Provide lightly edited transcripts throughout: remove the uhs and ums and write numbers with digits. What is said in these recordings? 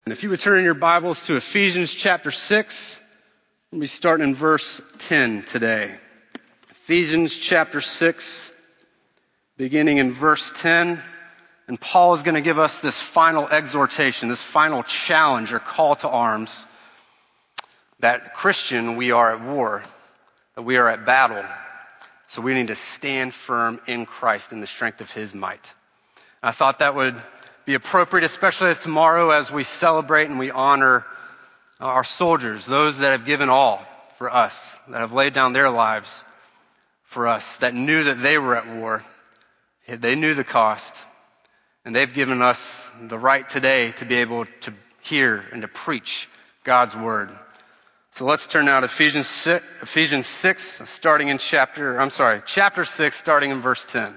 And if you would turn in your Bibles to Ephesians chapter 6, we'll be starting in verse 10 today. Ephesians chapter 6, beginning in verse 10. And Paul is going to give us this final exhortation, this final challenge or call to arms that Christian, we are at war, that we are at battle. So we need to stand firm in Christ in the strength of His might. And I thought that would be appropriate, especially as tomorrow as we celebrate and we honor our soldiers, those that have given all for us, that have laid down their lives for us, that knew that they were at war. They knew the cost, and they've given us the right today to be able to hear and to preach God's word. So let's turn now to Ephesians 6, chapter 6, starting in verse 10.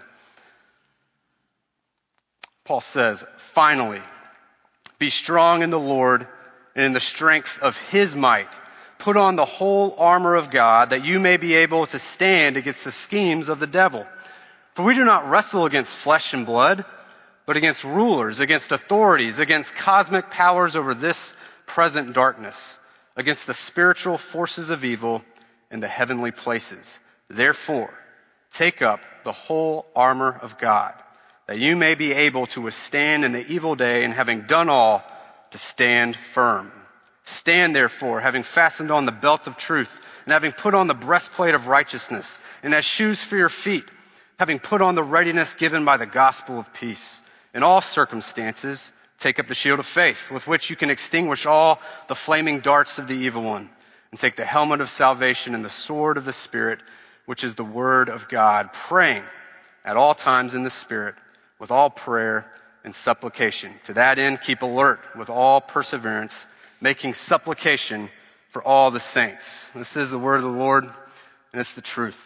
Paul says, "Finally, be strong in the Lord and in the strength of His might. Put on the whole armor of God, that you may be able to stand against the schemes of the devil. For we do not wrestle against flesh and blood, but against rulers, against authorities, against cosmic powers over this present darkness, against the spiritual forces of evil in the heavenly places. Therefore, take up the whole armor of God, that you may be able to withstand in the evil day, and having done all, to stand firm. Stand therefore, having fastened on the belt of truth, and having put on the breastplate of righteousness, and as shoes for your feet, having put on the readiness given by the gospel of peace. In all circumstances, take up the shield of faith, with which you can extinguish all the flaming darts of the evil one, and take the helmet of salvation and the sword of the Spirit, which is the word of God, praying at all times in the Spirit, with all prayer and supplication. To that end, keep alert with all perseverance, making supplication for all the saints." This is the word of the Lord, and it's the truth.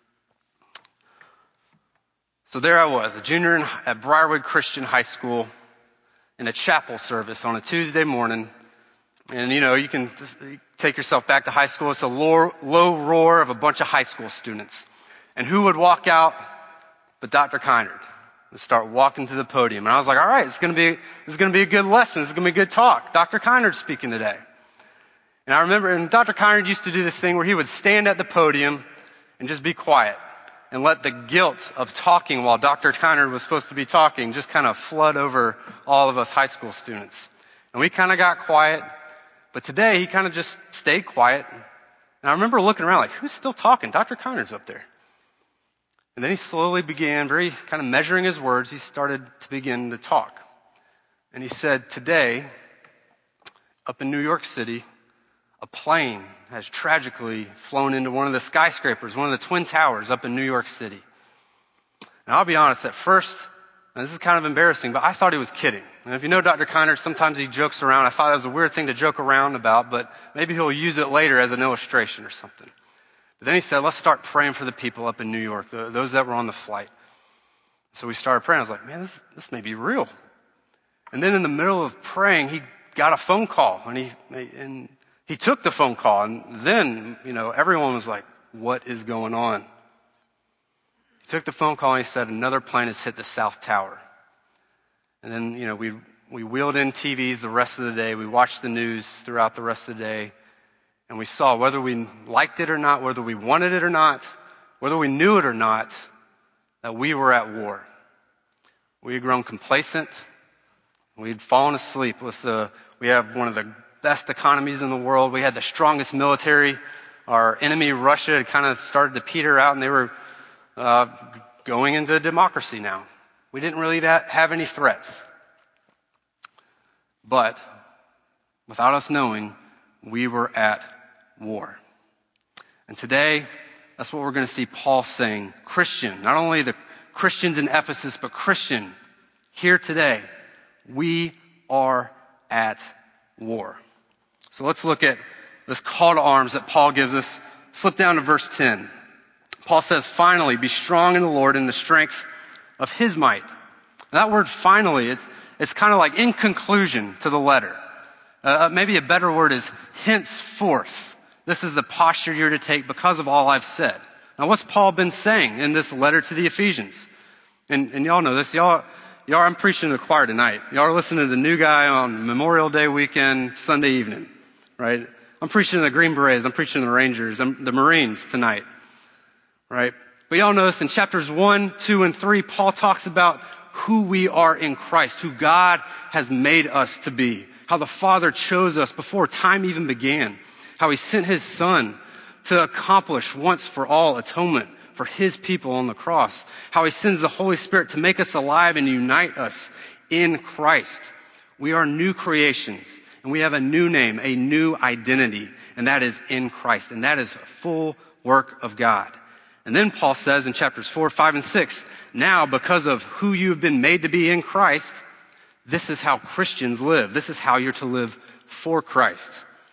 So there I was, a junior at Briarwood Christian High School in a chapel service on a Tuesday morning. And you can take yourself back to high school. It's a low roar of a bunch of high school students. And who would walk out but Dr. Kynard? And start walking to the podium. And I was like, all right, this is going to be a good lesson. This is going to be a good talk. Dr. Kynard's speaking today. And I remember, and Dr. Kynard used to do this thing where he would stand at the podium and just be quiet and let the guilt of talking while Dr. Kynard was supposed to be talking just kind of flood over all of us high school students. And we kind of got quiet, but today he kind of just stayed quiet. And I remember looking around like, who's still talking? Dr. Kynard's up there. And then he slowly began, very kind of measuring his words, he started to begin to talk. And he said, today, up in New York City, a plane has tragically flown into one of the skyscrapers, one of the Twin Towers up in New York City. And I'll be honest, at first, and this is kind of embarrassing, but I thought he was kidding. And if you know Dr. Kynard, sometimes he jokes around. I thought it was a weird thing to joke around about, but maybe he'll use it later as an illustration or something. But then he said, let's start praying for the people up in New York, those that were on the flight. So we started praying. I was like, man, this may be real. And then in the middle of praying, he got a phone call, and he took the phone call. And then, everyone was like, what is going on? He took the phone call and he said, another plane has hit the South Tower. And then, we wheeled in TVs the rest of the day. We watched the news throughout the rest of the day. And we saw, whether we liked it or not, whether we wanted it or not, whether we knew it or not, that we were at war. We had grown complacent. We'd fallen asleep we have one of the best economies in the world. We had the strongest military. Our enemy, Russia, had kind of started to peter out, and they were going into democracy now. We didn't really have any threats. But without us knowing, we were at war. And today, that's what we're going to see Paul saying. Christian, not only the Christians in Ephesus, but Christian, here today, we are at war. So let's look at this call to arms that Paul gives us. Slip down to verse 10. Paul says, finally, be strong in the Lord in the strength of His might. And that word finally, it's kind of like in conclusion to the letter. Maybe a better word is henceforth. This is the posture you're to take because of all I've said. Now, what's Paul been saying in this letter to the Ephesians? And y'all know this. Y'all Y'all, I'm preaching to the choir tonight. Y'all are listening to the new guy on Memorial Day weekend, Sunday evening, right? I'm preaching to the Green Berets. I'm preaching to the Rangers, the Marines tonight, right? But y'all notice in chapters 1, 2, and 3, Paul talks about who we are in Christ, who God has made us to be, how the Father chose us before time even began, how he sent his Son to accomplish once for all atonement for his people on the cross, how he sends the Holy Spirit to make us alive and unite us in Christ. We are new creations, and we have a new name, a new identity, and that is in Christ, and that is a full work of God. And then Paul says in chapters 4, 5, and 6, now because of who you have been made to be in Christ, this is how Christians live. This is how you're to live for Christ.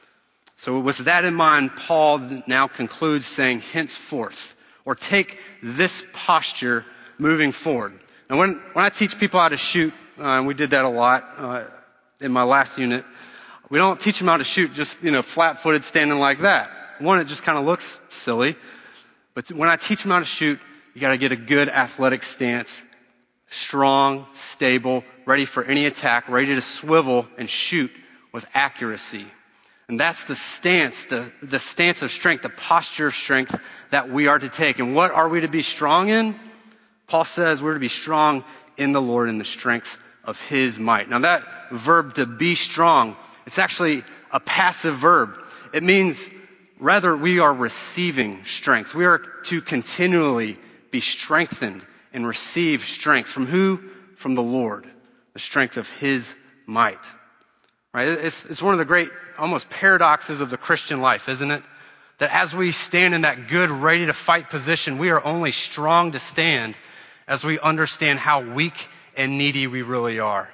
So with that in mind, Paul now concludes saying, henceforth, or take this posture moving forward. And when I teach people how to shoot, and we did that a lot in my last unit, we don't teach them how to shoot just, flat-footed standing like that. One, it just kind of looks silly. But when I teach them how to shoot, you got to get a good athletic stance, strong, stable, ready for any attack, ready to swivel and shoot with accuracy. And that's the stance, the stance of strength, the posture of strength that we are to take. And what are we to be strong in? Paul says we're to be strong in the Lord in the strength of his might. Now that verb to be strong, it's actually a passive verb. It means rather, we are receiving strength. We are to continually be strengthened and receive strength. From who? From the Lord. The strength of his might. Right? It's one of the great, almost paradoxes of the Christian life, isn't it? That as we stand in that good, ready to fight position, we are only strong to stand as we understand how weak and needy we really are.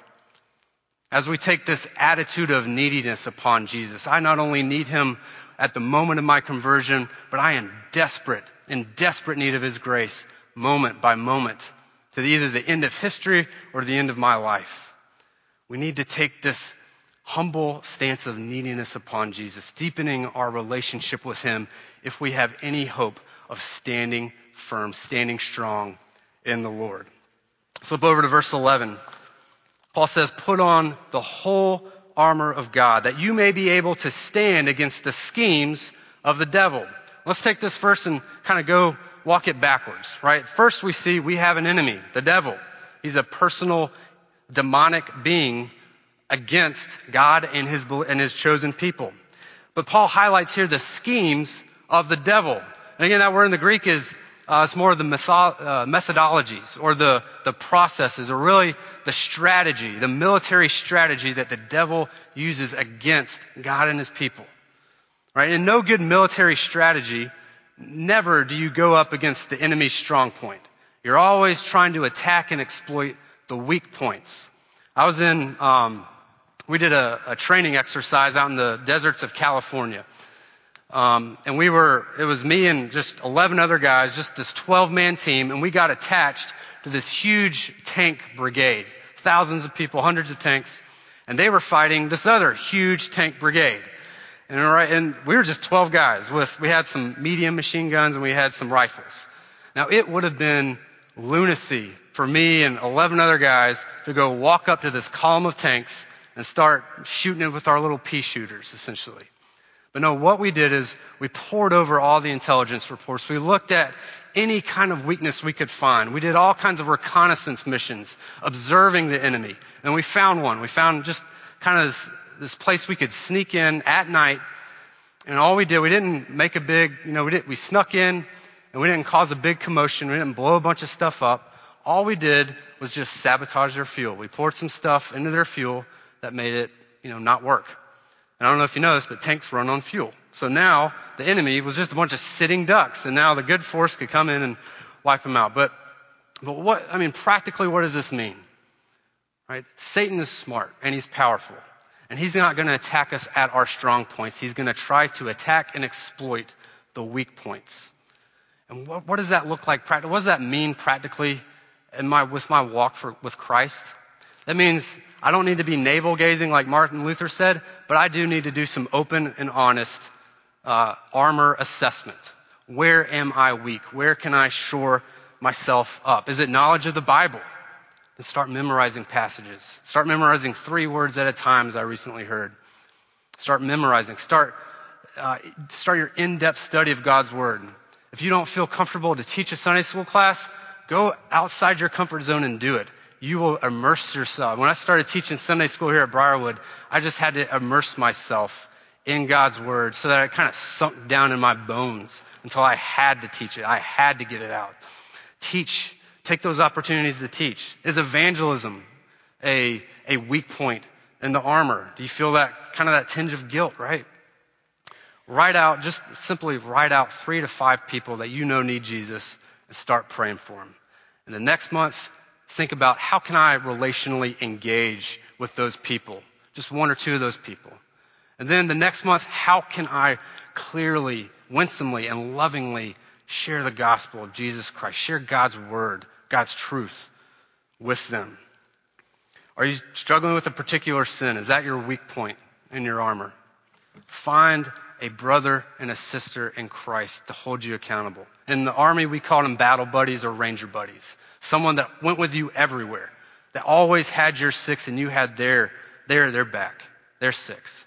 As we take this attitude of neediness upon Jesus, I not only need him at the moment of my conversion, but I am in desperate need of his grace, moment by moment, to either the end of history or the end of my life. We need to take this humble stance of neediness upon Jesus, deepening our relationship with him if we have any hope of standing firm, standing strong in the Lord. Flip over to verse 11. Paul says, put on the whole armor of God, that you may be able to stand against the schemes of the devil. Let's take this verse and kind of go walk it backwards, right? First we see we have an enemy, the devil. He's a personal demonic being against God and his chosen people. But Paul highlights here the schemes of the devil. And again, that word in the Greek is it's more of the methodologies or the processes, or really the strategy, the military strategy that the devil uses against God and his people. Right? In no good military strategy, never do you go up against the enemy's strong point. You're always trying to attack and exploit the weak points. I was we did a training exercise out in the deserts of California. And it was me and just 11 other guys, just this 12-man team, and we got attached to this huge tank brigade. Thousands of people, hundreds of tanks, and they were fighting this other huge tank brigade. And we were just 12 guys we had some medium machine guns and we had some rifles. Now it would have been lunacy for me and 11 other guys to go walk up to this column of tanks and start shooting it with our little pea shooters, essentially. But no, what we did is we poured over all the intelligence reports. We looked at any kind of weakness we could find. We did all kinds of reconnaissance missions, observing the enemy. And we found one. We found just kind of this place we could sneak in at night. And all we did, we didn't make a big, we snuck in and we didn't cause a big commotion. We didn't blow a bunch of stuff up. All we did was just sabotage their fuel. We poured some stuff into their fuel that made it, not work. And I don't know if you know this, but tanks run on fuel. So now the enemy was just a bunch of sitting ducks, and now the good force could come in and wipe them out. But practically what does this mean? Right? Satan is smart and he's powerful. And he's not going to attack us at our strong points. He's going to try to attack and exploit the weak points. And what does that look like practically? What does that mean practically with my walk with Christ? That means I don't need to be navel-gazing like Martin Luther said, but I do need to do some open and honest armor assessment. Where am I weak? Where can I shore myself up? Is it knowledge of the Bible? and start memorizing passages. Start memorizing 3 words at a time, as I recently heard. Start memorizing. Start your in-depth study of God's Word. If you don't feel comfortable to teach a Sunday school class, go outside your comfort zone and do it. You will immerse yourself. When I started teaching Sunday school here at Briarwood, I just had to immerse myself in God's Word so that it kind of sunk down in my bones until I had to teach it. I had to get it out. Teach. Take those opportunities to teach. Is evangelism a weak point in the armor? Do you feel that kind of that tinge of guilt, right? Simply write out 3 to 5 people that you know need Jesus and start praying for them. And the next month, think about how can I relationally engage with those people? Just 1 or 2 of those people. And then the next month, how can I clearly, winsomely, and lovingly share the gospel of Jesus Christ? Share God's Word, God's truth with them. Are you struggling with a particular sin? Is that your weak point in your armor? Find a brother and a sister in Christ to hold you accountable. In the Army, we call them battle buddies or ranger buddies. Someone that went with you everywhere, that always had your 6 and you had their back, their 6.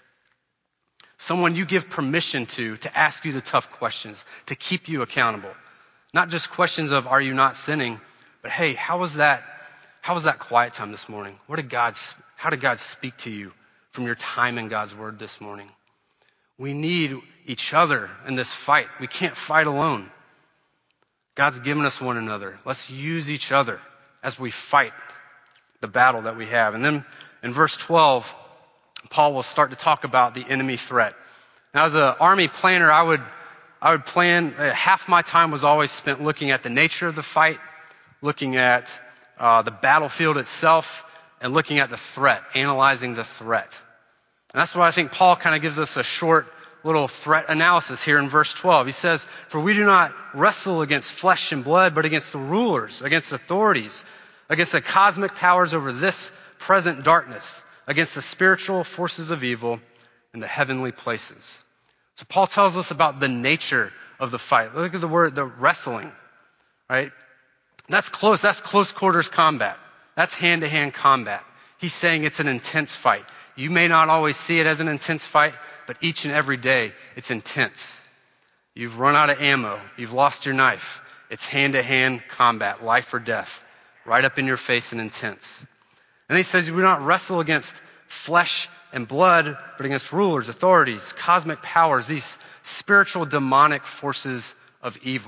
Someone you give permission to ask you the tough questions, to keep you accountable. Not just questions of, are you not sinning? But hey, how was that quiet time this morning? How did God speak to you from your time in God's Word this morning? We need each other in this fight. We can't fight alone. God's given us one another. Let's use each other as we fight the battle that we have. And then in verse 12, Paul will start to talk about the enemy threat. Now, as an army planner, I would plan, half my time was always spent looking at the nature of the fight, looking at the battlefield itself, and looking at the threat, analyzing the threat. And that's why I think Paul kind of gives us a short little threat analysis here in verse 12. He says, "For we do not wrestle against flesh and blood, but against the rulers, against authorities, against the cosmic powers over this present darkness, against the spiritual forces of evil in the heavenly places." So Paul tells us about the nature of the fight. Look at the word, the wrestling, right? That's close quarters combat. That's hand-to-hand combat. He's saying it's an intense fight. You may not always see it as an intense fight, but each and every day it's intense. You've run out of ammo. You've lost your knife. It's hand-to-hand combat, life or death, right up in your face and intense. And he says we do not wrestle against flesh and blood, but against rulers, authorities, cosmic powers, these spiritual demonic forces of evil.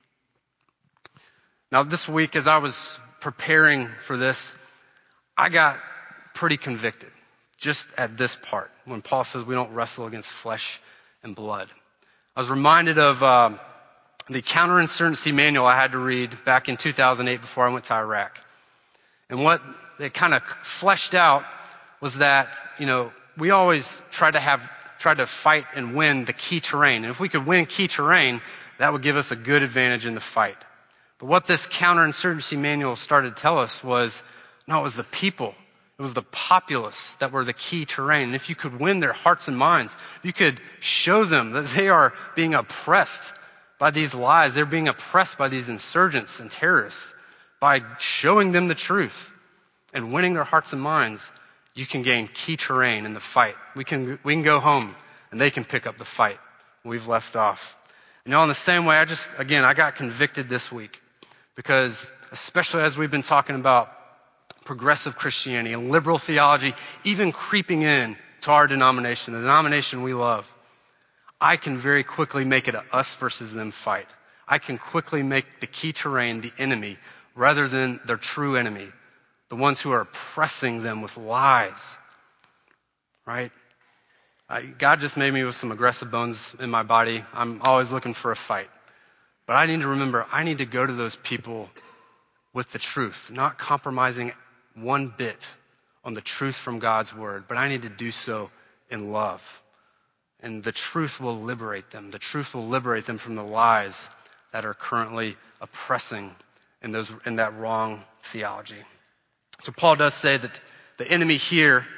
Now this week, as I was preparing for this, I got pretty convicted just at this part when Paul says we don't wrestle against flesh and blood. I was reminded of the counterinsurgency manual I had to read back in 2008 before I went to Iraq. And what it kind of fleshed out was that, we always try to fight and win the key terrain. And if we could win key terrain, that would give us a good advantage in the fight. But what this counterinsurgency manual started to tell us was, no, it was the people. It was the populace that were the key terrain. And if you could win their hearts and minds, you could show them that they are being oppressed by these lies. They're being oppressed by these insurgents and terrorists. By showing them the truth and winning their hearts and minds, you can gain key terrain in the fight. We can go home and they can pick up the fight we've left off. In the same way, I got convicted this week because especially as we've been talking about progressive Christianity and liberal theology, even creeping in to our denomination, the denomination we love, I can very quickly make it a us versus them fight. I can quickly make the key terrain the enemy rather than their true enemy, the ones who are oppressing them with lies, right? God just made me with some aggressive bones in my body. I'm always looking for a fight. But I need to remember, I need to go to those people with the truth, not compromising one bit on the truth from God's Word, but I need to do so in love. And the truth will liberate them. The truth will liberate them from the lies that are currently oppressing in that wrong theology. So Paul does say that the enemy here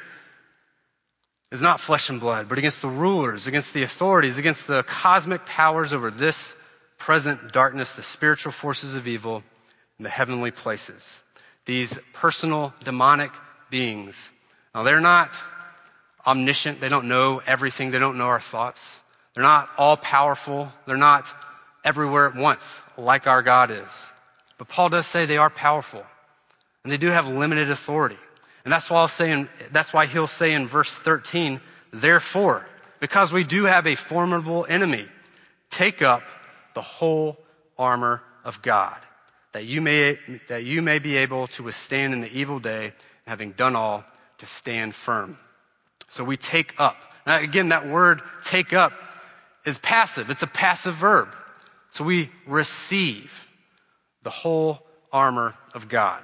is not flesh and blood, but against the rulers, against the authorities, against the cosmic powers over this present darkness, the spiritual forces of evil in the heavenly places. these personal demonic beings. Now, they're not omniscient. They don't know everything. They don't know our thoughts. They're not all powerful. They're not everywhere at once like our God is. But Paul does say they are powerful, and they do have limited authority. And that's why he'll say in verse 13, therefore, because we do have a formidable enemy, take up the whole armor of God, that you may be able to withstand in the evil day, having done all, to stand firm. So we take up. Now again, that word take up is passive. It's a passive verb. So we receive the whole armor of God.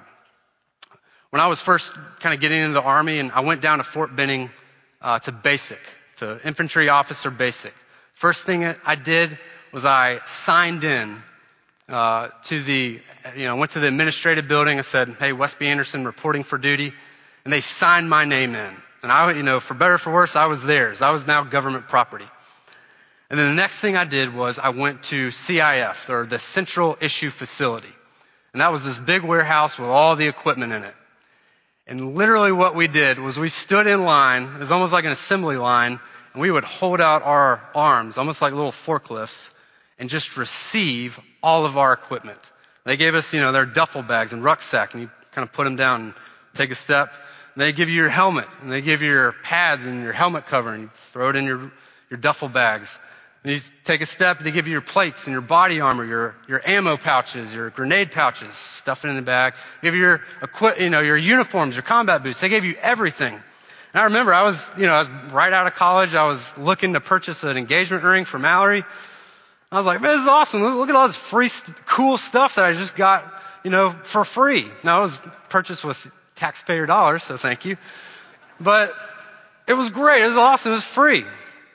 When I was first kind of getting into the Army, and I went down to Fort Benning to basic, to infantry officer basic. First thing I did was I signed in went to the administrative building. I said, hey, Westby Anderson reporting for duty. And they signed my name in. And I, for better or for worse, I was theirs. I was now government property. And then the next thing I did was I went to CIF, or the Central Issue Facility. And that was this big warehouse with all the equipment in it. And literally what we did was we stood in line. It was almost like an assembly line. And we would hold out our arms, almost like little forklifts, and just receive all of our equipment. They gave us, their duffel bags and rucksack, and you kind of put them down and take a step. And they give you your helmet, and they give you your pads and your helmet cover, and you throw it in your duffel bags. And you take a step, they give you your plates and your body armor, your ammo pouches, your grenade pouches, stuff it in the bag. They give you your uniforms, your combat boots. They gave you everything. And I remember I was right out of college. I was looking to purchase an engagement ring for Mallory. I was like, man, this is awesome. Look at all this free, cool stuff that I just got, for free. Now, it was purchased with taxpayer dollars, so thank you. But it was great. It was awesome. It was free.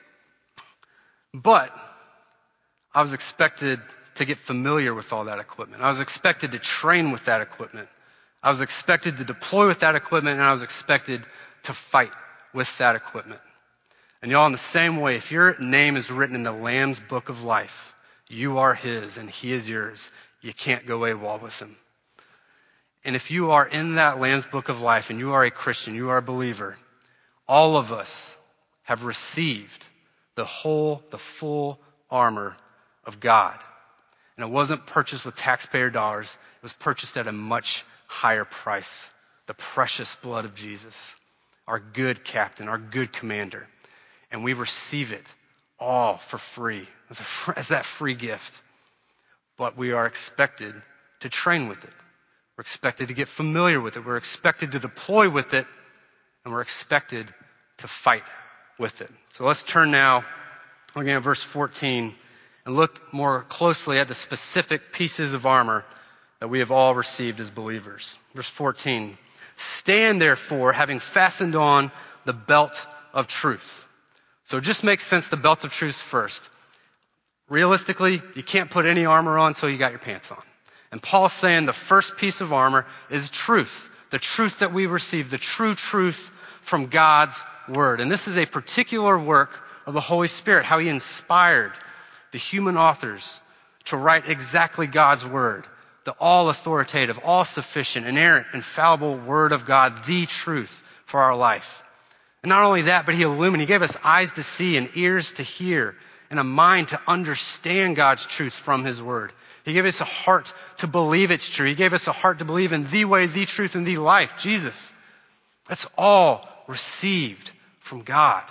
But I was expected to get familiar with all that equipment. I was expected to train with that equipment. I was expected to deploy with that equipment, and I was expected to fight with that equipment. And y'all, in the same way, if your name is written in the Lamb's book of life, you are his and he is yours. You can't go AWOL with him. And if you are in that Lamb's book of life and you are a Christian, you are a believer, all of us have received the full armor of God. And it wasn't purchased with taxpayer dollars. It was purchased at a much higher price. The precious blood of Jesus, our good captain, our good commander. And we receive it all for free as that free gift. But we are expected to train with it. We're expected to get familiar with it. We're expected to deploy with it. And we're expected to fight with it. So let's turn now, looking at verse 14, and look more closely at the specific pieces of armor that we have all received as believers. Verse 14, stand therefore, having fastened on the belt of truth. So it just makes sense, the belt of truth first. Realistically, you can't put any armor on until you got your pants on. And Paul's saying the first piece of armor is truth. The truth that we receive, the true truth from God's word. And this is a particular work of the Holy Spirit, how he inspired the human authors to write exactly God's word. The all authoritative, all sufficient, inerrant, infallible word of God, the truth for our life. And not only that, but he gave us eyes to see and ears to hear and a mind to understand God's truth from his word. He gave us a heart to believe it's true. He gave us a heart to believe in the way, the truth, and the life, Jesus. That's all received from God.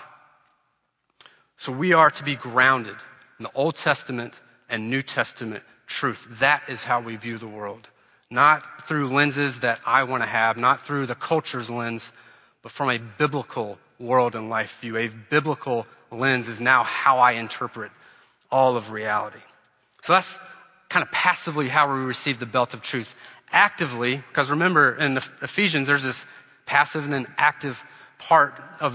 So we are to be grounded in the Old Testament and New Testament truth. That is how we view the world. Not through lenses that I want to have, not through the culture's lens, but from a biblical world and life view. A biblical lens is now how I interpret all of reality. So that's kind of passively how we receive the belt of truth. Actively, because remember in the Ephesians there's this passive and then active part of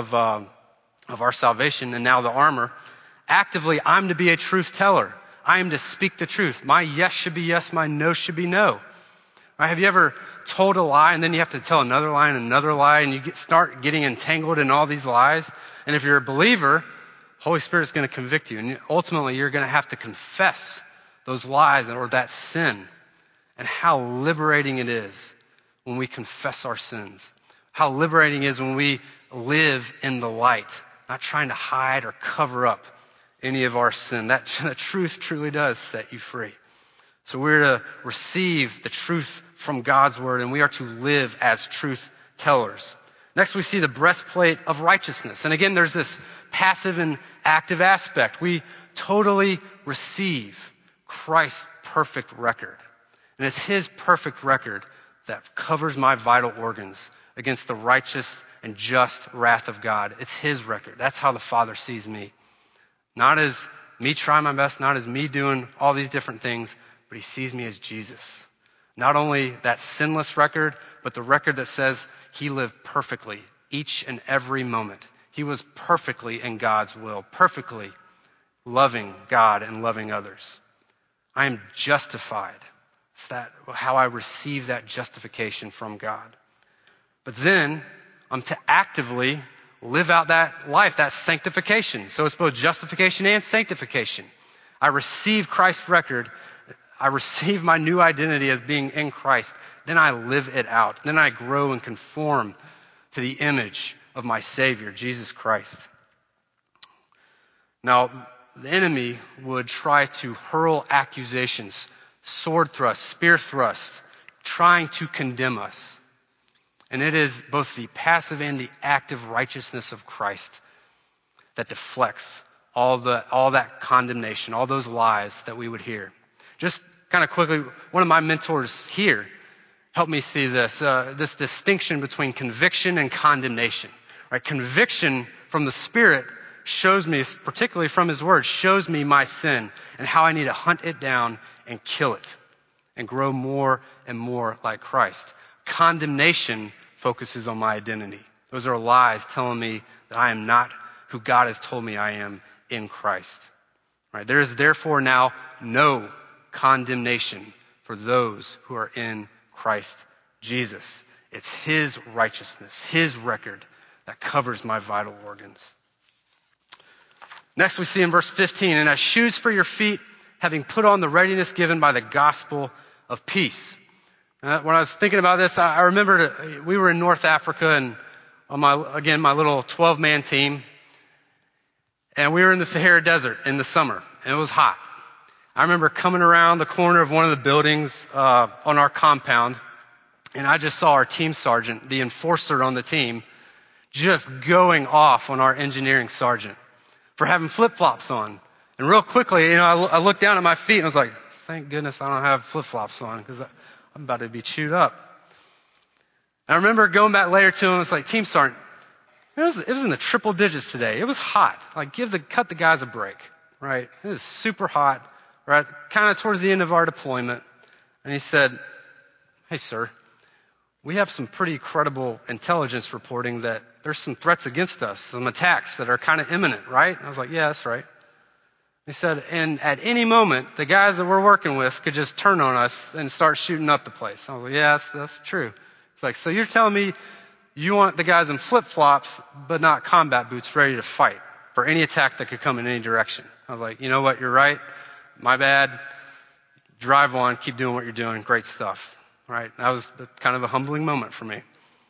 our salvation, and now the armor. Actively, I'm to be a truth teller. I am to speak the truth. My yes should be yes, my no should be no. Right? Have you ever told a lie and then you have to tell another lie and another lie, and you start getting entangled in all these lies? And if you're a believer, Holy Spirit's going to convict you, and ultimately you're going to have to confess those lies or that sin. And how liberating it is when we confess our sins. How liberating it is when we live in the light, not trying to hide or cover up any of our sin. That truth truly does set you free. So we're to receive the truth from God's word, and we are to live as truth tellers. Next, we see the breastplate of righteousness. And again, there's this passive and active aspect. We totally receive Christ's perfect record. And it's his perfect record that covers my vital organs against the righteous and just wrath of God. It's his record. That's how the Father sees me. Not as me trying my best, not as me doing all these different things, but he sees me as Jesus. Not only that sinless record, but the record that says he lived perfectly each and every moment. He was perfectly in God's will, perfectly loving God and loving others. I am justified. It's that how I receive that justification from God. But then I'm to actively live out that life, that sanctification. So it's both justification and sanctification. I receive Christ's record. I receive my new identity as being in Christ. Then I live it out. Then I grow and conform to the image of my Savior, Jesus Christ. Now, the enemy would try to hurl accusations, sword thrust, spear thrust, trying to condemn us. And it is both the passive and the active righteousness of Christ that deflects all that condemnation, all those lies that we would hear. Just kind of quickly, one of my mentors here helped me see this distinction between conviction and condemnation. Right? Conviction from the Spirit shows me, particularly from his word, shows me my sin and how I need to hunt it down and kill it and grow more and more like Christ. Condemnation focuses on my identity. Those are lies telling me that I am not who God has told me I am in Christ. Right? There is therefore now no condemnation for those who are in Christ Jesus. It's his righteousness, his record that covers my vital organs. Next we see in verse 15, and as shoes for your feet, having put on the readiness given by the gospel of peace. When I was thinking about this, I remembered we were in North Africa and on my little 12-man team. And we were in the Sahara Desert in the summer, and it was hot. I remember coming around the corner of one of the buildings on our compound, and I just saw our team sergeant, the enforcer on the team, just going off on our engineering sergeant for having flip-flops on. And real quickly, I looked down at my feet and I was like, thank goodness I don't have flip-flops on because I'm about to be chewed up. And I remember going back later to him, it's like, Team Sergeant, it was in the triple digits today. It was hot. Like, cut the guys a break, right? It was super hot, right? Kind of towards the end of our deployment. And he said, hey, sir, we have some pretty credible intelligence reporting that there's some threats against us, some attacks that are kind of imminent, right? And I was like, yeah, that's right. He said, and at any moment, the guys that we're working with could just turn on us and start shooting up the place. I was like, yeah, that's true. It's like, so you're telling me you want the guys in flip-flops, but not combat boots ready to fight for any attack that could come in any direction. I was like, you know what? You're right. My bad. Drive on. Keep doing what you're doing. Great stuff. Right? That was kind of a humbling moment for me.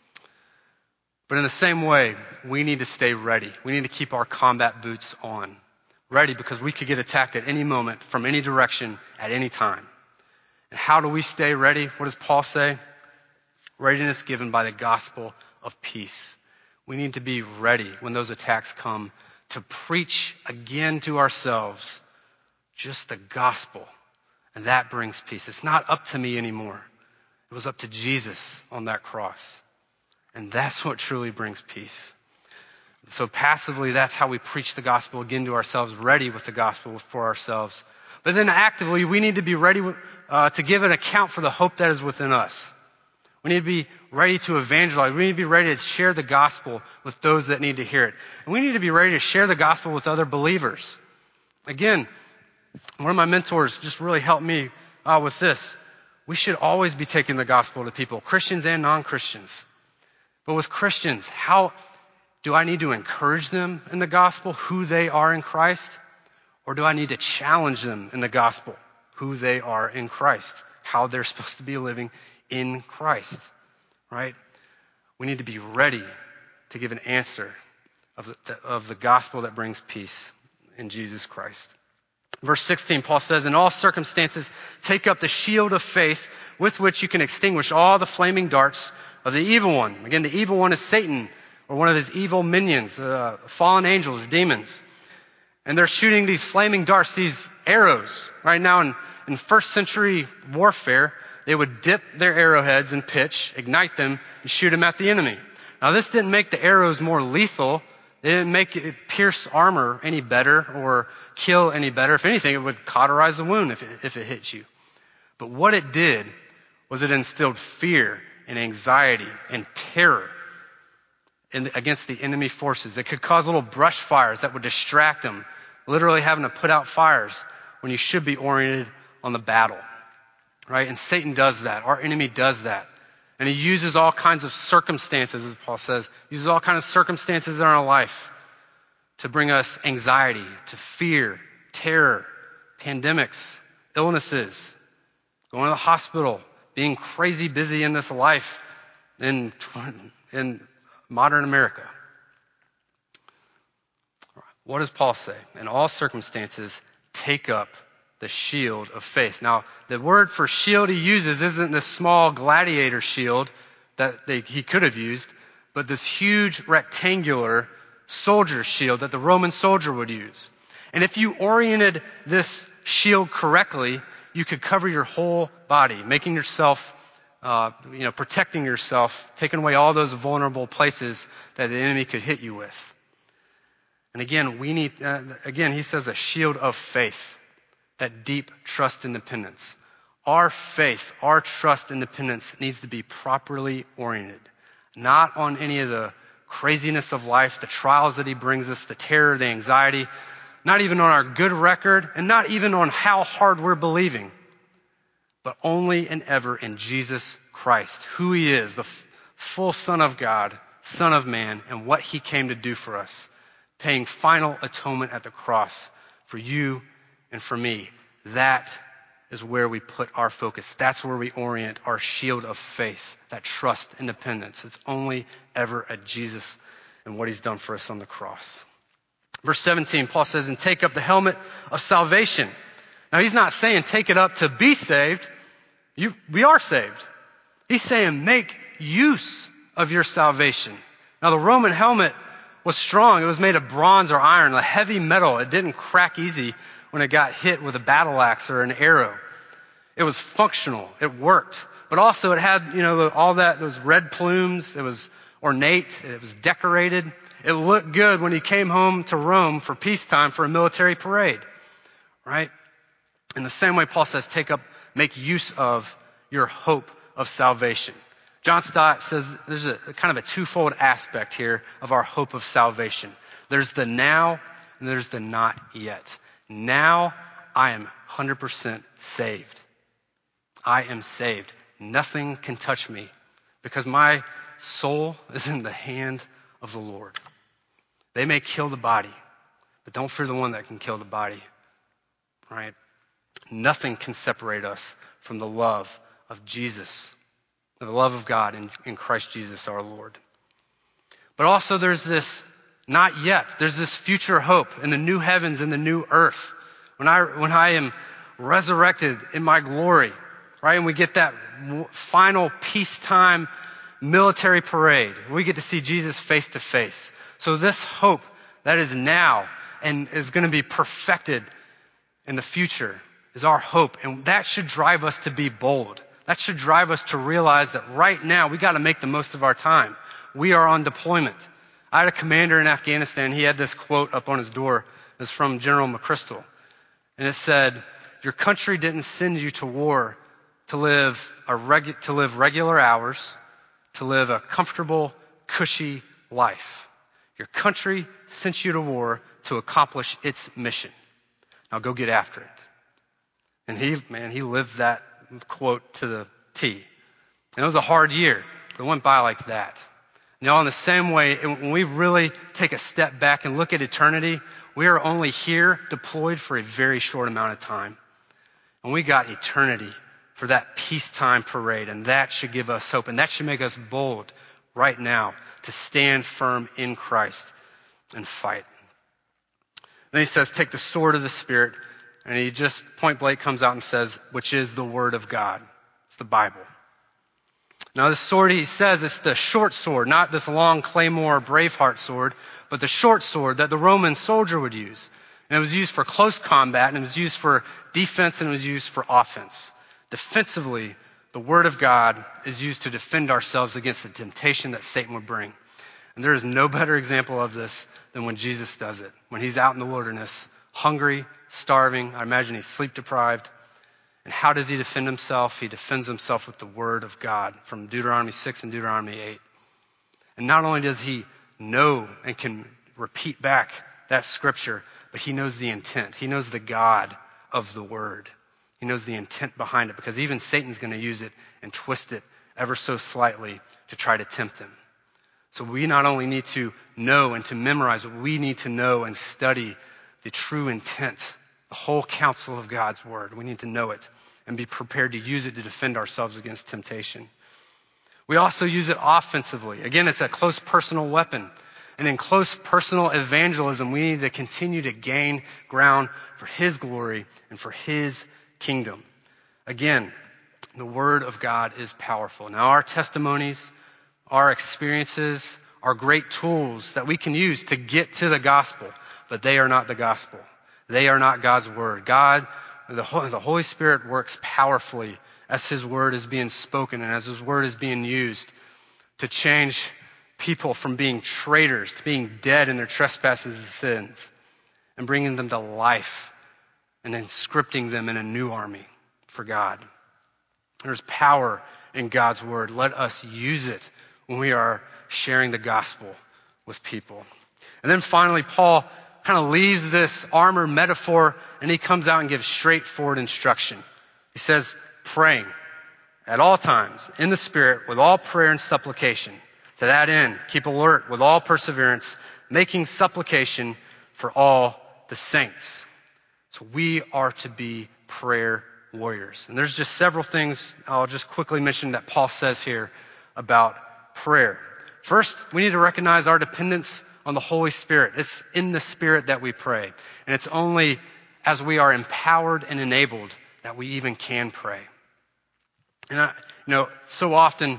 But in the same way, we need to stay ready. We need to keep our combat boots on. Ready because we could get attacked at any moment from any direction at any time. And how do we stay ready? What does Paul say? Readiness given by the gospel of peace. We need to be ready when those attacks come to preach again to ourselves just the gospel. And that brings peace. It's not up to me anymore. It was up to Jesus on that cross. And that's what truly brings peace. So passively, that's how we preach the gospel again to ourselves, ready with the gospel for ourselves. But then actively, we need to be ready to give an account for the hope that is within us. We need to be ready to evangelize. We need to be ready to share the gospel with those that need to hear it. And we need to be ready to share the gospel with other believers. Again, one of my mentors just really helped me with this. We should always be taking the gospel to people, Christians and non-Christians. But with Christians, how do I need to encourage them in the gospel, who they are in Christ? Or do I need to challenge them in the gospel, who they are in Christ, how they're supposed to be living in Christ? right? We need to be ready to give an answer of the gospel that brings peace in Jesus Christ. Verse 16, Paul says, in all circumstances, take up the shield of faith with which you can extinguish all the flaming darts of the evil one. Again, the evil one is Satan or one of his evil minions, fallen angels or demons. And they're shooting these flaming darts, these arrows. Right now in first century warfare, they would dip their arrowheads in pitch, ignite them, and shoot them at the enemy. Now this didn't make the arrows more lethal. It didn't make it pierce armor any better or kill any better. If anything, it would cauterize the wound if it hit you. But what it did was it instilled fear and anxiety and terror against the enemy forces. It could cause little brush fires that would distract them, literally having to put out fires when you should be oriented on the battle, right? And Satan does that. Our enemy does that. And he uses all kinds of circumstances, as Paul says, uses all kinds of circumstances in our life to bring us anxiety, to fear, terror, pandemics, illnesses, going to the hospital, being crazy busy in this life in modern America. What does Paul say? In all circumstances, take up the shield of faith. Now, the word for shield he uses isn't this small gladiator shield that he could have used, but this huge rectangular soldier shield that the Roman soldier would use. And if you oriented this shield correctly, you could cover your whole body, making yourself, protecting yourself, taking away all those vulnerable places that the enemy could hit you with. And again, we need, he says a shield of faith, that deep trust and dependence. Our faith, our trust and dependence needs to be properly oriented, not on any of the craziness of life, the trials that he brings us, the terror, the anxiety, not even on our good record, and not even on how hard we're believing, but only and ever in Jesus Christ, who he is, the full Son of God, Son of Man, and what he came to do for us, paying final atonement at the cross for you and for me. That is where we put our focus. That's where we orient our shield of faith, that trust and dependence. It's only ever at Jesus and what he's done for us on the cross. Verse 17, Paul says, and take up the helmet of salvation. Now he's not saying take it up to be saved. We are saved. He's saying make use of your salvation. Now the Roman helmet was strong. It was made of bronze or iron, a heavy metal. It didn't crack easy when it got hit with a battle axe or an arrow. It was functional. It worked. But also it had, all that, those red plumes. It was ornate. It was decorated. It looked good when he came home to Rome for peacetime for a military parade, right? In the same way, Paul says, make use of your hope of salvation. John Stott says there's a kind of a twofold aspect here of our hope of salvation. There's the now and there's the not yet. Now I am 100% saved. I am saved. Nothing can touch me because my soul is in the hand of the Lord. They may kill the body, but don't fear the one that can kill the body, right? Nothing can separate us from the love of Jesus, the love of God in Christ Jesus our Lord. But also there's this not yet. There's this future hope in the new heavens and the new earth. When I am resurrected in my glory, right? And we get that final peacetime military parade. We get to see Jesus face to face. So this hope that is now and is going to be perfected in the future is our hope. And that should drive us to be bold. That should drive us to realize that right now we got to make the most of our time. We are on deployment. I had a commander in Afghanistan. He had this quote up on his door. It's from General McChrystal. And it said, your country didn't send you to war to live regular hours, to live a comfortable, cushy life. Your country sent you to war to accomplish its mission. Now go get after it. And he lived that quote to the T. And it was a hard year, but it went by like that. Now, in the same way, when we really take a step back and look at eternity, we are only here deployed for a very short amount of time. And we got eternity for that peacetime parade. And that should give us hope. And that should make us bold right now to stand firm in Christ and fight. Then he says, take the sword of the Spirit. And he just point blank comes out and says, which is the Word of God. It's the Bible. Now this sword, he says, it's the short sword, not this long Claymore Braveheart sword, but the short sword that the Roman soldier would use. And it was used for close combat, and it was used for defense, and it was used for offense. Defensively, the Word of God is used to defend ourselves against the temptation that Satan would bring. And there is no better example of this than when Jesus does it. When he's out in the wilderness, hungry, starving, I imagine he's sleep deprived. And how does he defend himself? He defends himself with the Word of God from Deuteronomy 6 and Deuteronomy 8. And not only does he know and can repeat back that scripture, but he knows the intent. He knows the God of the Word. He knows the intent behind it, because even Satan's going to use it and twist it ever so slightly to try to tempt him. So we not only need to know and to memorize, but we need to know and study the true intent, the whole counsel of God's Word. We need to know it and be prepared to use it to defend ourselves against temptation. We also use it offensively. Again, it's a close personal weapon. And in close personal evangelism, we need to continue to gain ground for His glory and for His kingdom. Again, the Word of God is powerful. Now, our testimonies, our experiences are great tools that we can use to get to the gospel, but they are not the gospel. They are not God's Word. God, the Holy Spirit works powerfully as His Word is being spoken and as His Word is being used to change people from being traitors to being dead in their trespasses and sins and bringing them to life and then scripting them in a new army for God. There's power in God's Word. Let us use it when we are sharing the gospel with people. And then finally, Paul kind of leaves this armor metaphor and he comes out and gives straightforward instruction. He says, praying at all times in the Spirit with all prayer and supplication. To that end, keep alert with all perseverance, making supplication for all the saints. So we are to be prayer warriors. And there's just several things I'll just quickly mention that Paul says here about prayer. First, we need to recognize our dependence on the Holy Spirit. It's in the Spirit that we pray. And it's only as we are empowered and enabled that we even can pray. And so often,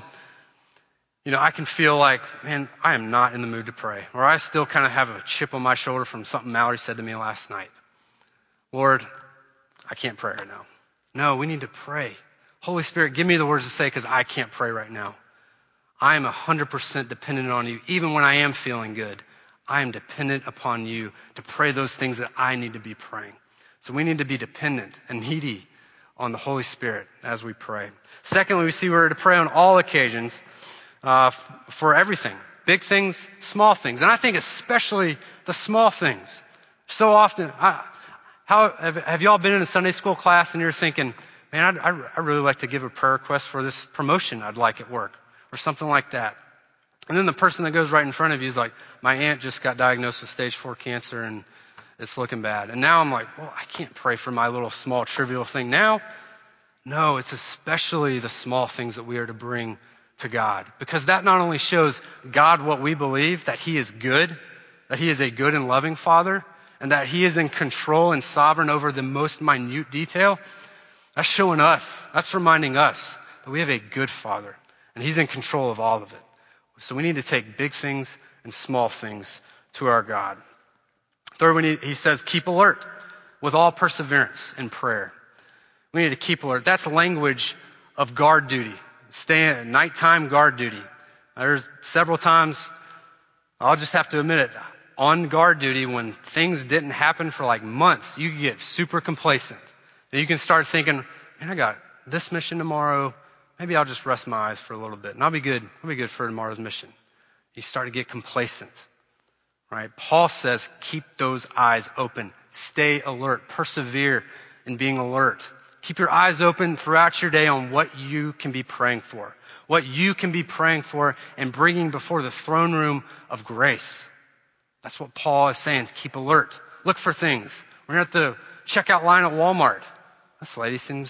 I can feel like, man, I am not in the mood to pray. Or I still kind of have a chip on my shoulder from something Mallory said to me last night. Lord, I can't pray right now. No, we need to pray. Holy Spirit, give me the words to say because I can't pray right now. I am 100% dependent on you. Even when I am feeling good, I am dependent upon you to pray those things that I need to be praying. So we need to be dependent and needy on the Holy Spirit as we pray. Secondly, we see we're to pray on all occasions for everything. Big things, small things. And I think especially the small things. So often, have y'all been in a Sunday school class and you're thinking, man, I'd really like to give a prayer request for this promotion I'd like at work or something like that. And then the person that goes right in front of you is like, my aunt just got diagnosed with stage 4 cancer and it's looking bad. And now I'm like, well, I can't pray for my little small trivial thing now. No, it's especially the small things that we are to bring to God. Because that not only shows God what we believe, that He is good, that He is a good and loving Father, and that He is in control and sovereign over the most minute detail. That's showing us, that's reminding us that we have a good Father, and He's in control of all of it. So we need to take big things and small things to our God. Third, he says, keep alert with all perseverance in prayer. We need to keep alert. That's language of guard duty. Nighttime guard duty. There's several times, I'll just have to admit it, on guard duty when things didn't happen for like months, you get super complacent. And you can start thinking, man, I got this mission tomorrow. Maybe I'll just rest my eyes for a little bit and I'll be good. I'll be good for tomorrow's mission. You start to get complacent, right? Paul says, keep those eyes open. Stay alert. Persevere in being alert. Keep your eyes open throughout your day on what you can be praying for. What you can be praying for and bringing before the throne room of grace. That's what Paul is saying. Keep alert. Look for things. We're at the checkout line at Walmart. This lady seems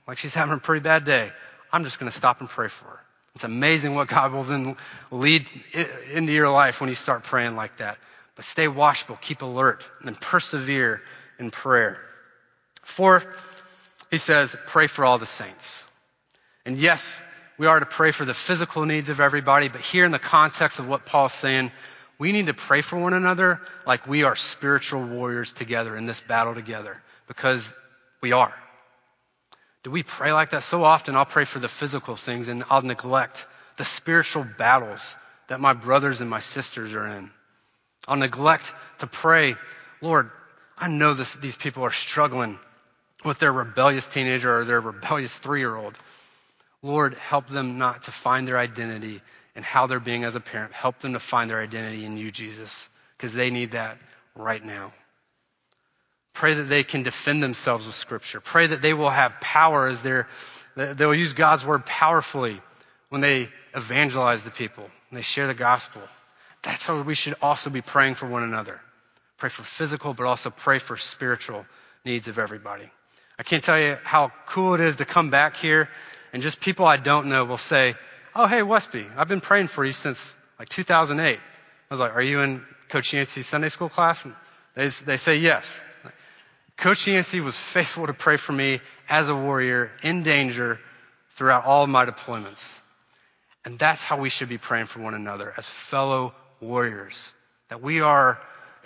like she's having a pretty bad day. I'm just going to stop and pray for her. It's amazing what God will then lead into your life when you start praying like that. But stay watchful, keep alert, and persevere in prayer. 4, he says, pray for all the saints. And yes, we are to pray for the physical needs of everybody, but here in the context of what Paul's saying, we need to pray for one another like we are spiritual warriors together in this battle together, because we are. Do we pray like that? So often I'll pray for the physical things and I'll neglect the spiritual battles that my brothers and my sisters are in. I'll neglect to pray, Lord, I know these people are struggling with their rebellious teenager or their rebellious 3-year-old. Lord, help them not to find their identity in how they're being as a parent. Help them to find their identity in you, Jesus, because they need that right now. Pray that they can defend themselves with Scripture. Pray that they will have power as they'll use God's word powerfully when they evangelize the people, when they share the gospel. That's how we should also be praying for one another. Pray for physical, but also pray for spiritual needs of everybody. I can't tell you how cool it is to come back here and just people I don't know will say, oh, hey, Westby, I've been praying for you since like 2008. I was like, are you in Coach Yancey's Sunday school class? And they say yes. Coach Yancey was faithful to pray for me as a warrior in danger throughout all of my deployments. And that's how we should be praying for one another as fellow warriors. That we are,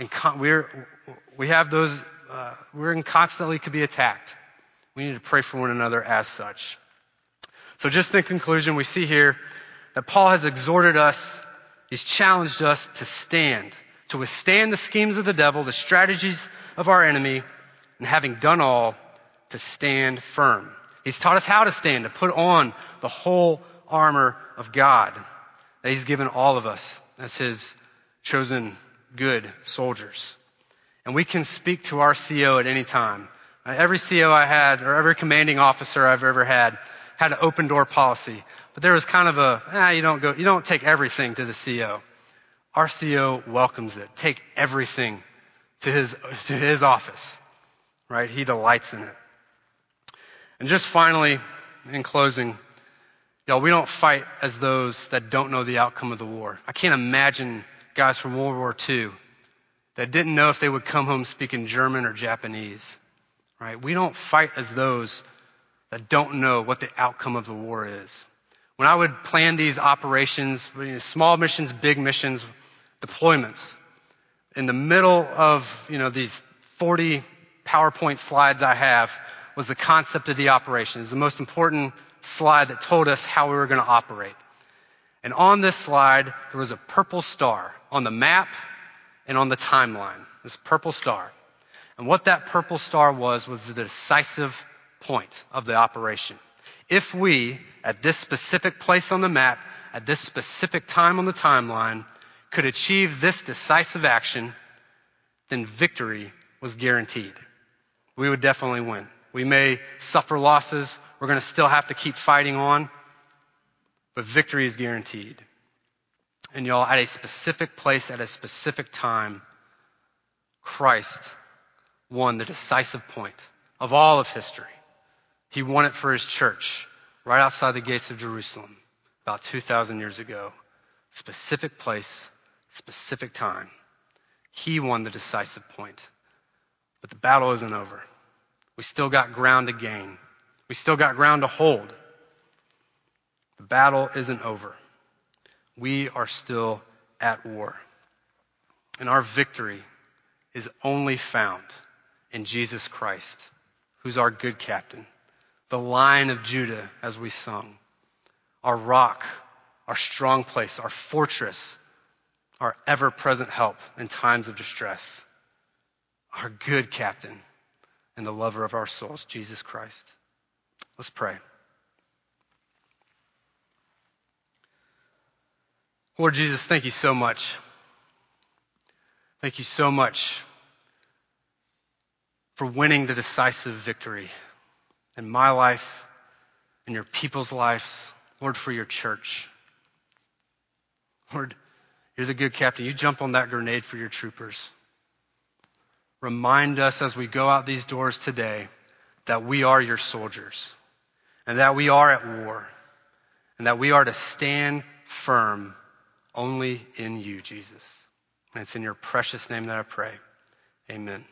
we have those, we're in constantly could be attacked. We need to pray for one another as such. So just in conclusion, we see here that Paul has exhorted us, he's challenged us to stand, to withstand the schemes of the devil, the strategies of our enemy, and having done all, to stand firm. He's taught us how to stand, to put on the whole armor of God that he's given all of us as his chosen good soldiers. And we can speak to our CO at any time. Every CO I had, or every commanding officer I've ever had an open door policy. But there was kind of you don't take everything to the CO. Our CO welcomes it. Take everything to his office. Right? He delights in it. And just finally, in closing, y'all, we don't fight as those that don't know the outcome of the war. I can't imagine guys from World War II that didn't know if they would come home speaking German or Japanese. Right? We don't fight as those that don't know what the outcome of the war is. When I would plan these operations, small missions, big missions, deployments, in the middle of, these 40 PowerPoint slides I have was the concept of the operation. It's the most important slide that told us how we were going to operate. And on this slide, there was a purple star on the map and on the timeline. This purple star. And what that purple star was the decisive point of the operation. If we, at this specific place on the map, at this specific time on the timeline, could achieve this decisive action, then victory was guaranteed. We would definitely win. We may suffer losses. We're going to still have to keep fighting on. But victory is guaranteed. And y'all, at a specific place, at a specific time, Christ won the decisive point of all of history. He won it for his church right outside the gates of Jerusalem about 2,000 years ago. Specific place, specific time. He won the decisive point. But the battle isn't over. We still got ground to gain. We still got ground to hold. The battle isn't over. We are still at war. And our victory is only found in Jesus Christ, who's our good captain, the Lion of Judah, as we sung, our rock, our strong place, our fortress, our ever-present help in times of distress, our good captain and the lover of our souls, Jesus Christ. Let's pray. Lord Jesus, thank you so much. Thank you so much for winning the decisive victory in my life, in your people's lives. Lord, for your church. Lord, you're the good captain. You jump on that grenade for your troopers. Remind us as we go out these doors today that we are your soldiers. and that we are at war, and that we are to stand firm only in you, Jesus. And it's in your precious name that I pray. Amen.